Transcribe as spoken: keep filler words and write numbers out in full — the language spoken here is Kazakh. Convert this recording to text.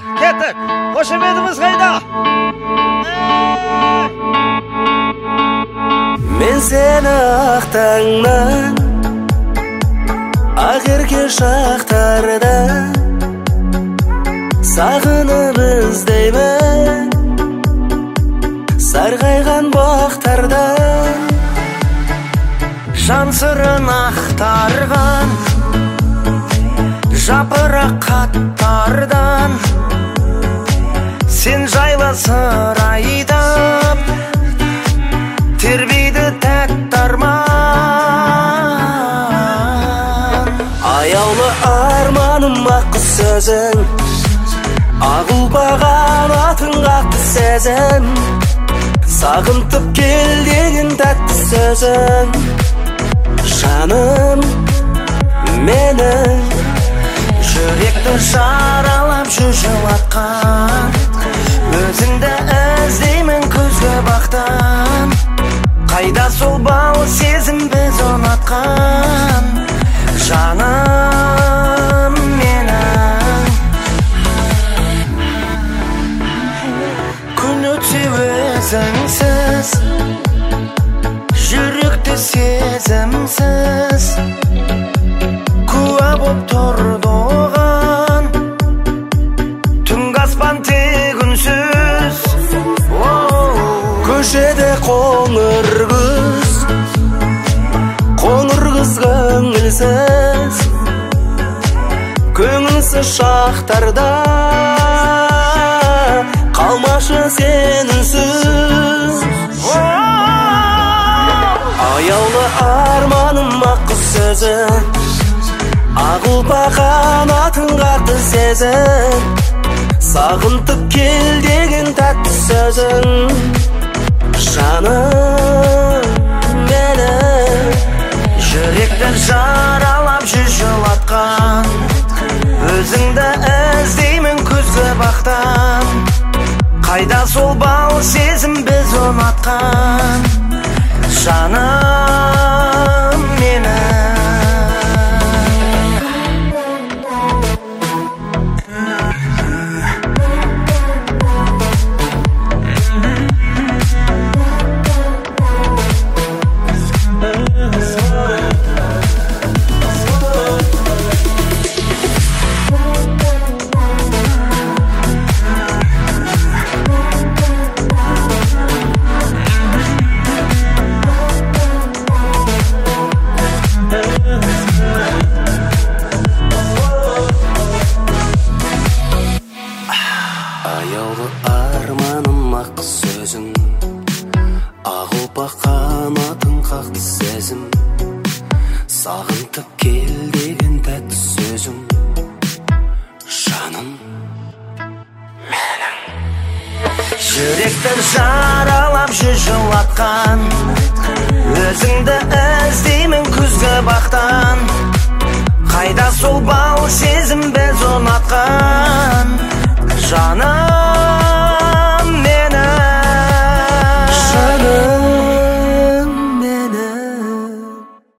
Кеттік, қошеметіміз қайда? Мен сені ақтаңнан, ақерке шақтарда сағынып іздеймін, сарғайған бақтарда жан сырын ақтарған жапырақ қаттардан сен жайлы сыр айтып тербейді тәтті арман. Аяулы арманым ақ сөзің, ақ ұлпаған атың қатты сезім, сағынтып кел деген тәтті сөзің. Жаным менің жүректі жаралап жылатқан, өзіңді іздеймін күзгі бақтан. Қайда сол бал сезім біз ұнатқан, жаным менің. Күн өтсе өзіңсіз, жүректі сезімсіз, куә боп тұрды оған түнгі аспан тек үнсіз. Көшеде қоңыр күз, қоңыр қыз көңілсіз, көңілсіз шақтарда қалмашы сен үнсіз. Аяулы арманым ақ сөзі, ақ ұлпаған атың қатты сезім, сағынтып кел деген тәтті сөзің. Жаным менің жүректі жаралап жылатқан, өзіңді іздеймін күзгі бақтан. Қайда сол бал сезім біз ұнатқан, жаным менің. Аяулы арманым ақ сөзің, ақ ұлпаған атың қатты сезім, сағынтып кел деген тәтті сөзің. Жаным менің жүректі жаралап жылатқан, өзіңді іздеймін күзгі бақтан. Қайда сол бал сезім біз ұнатқан, жаным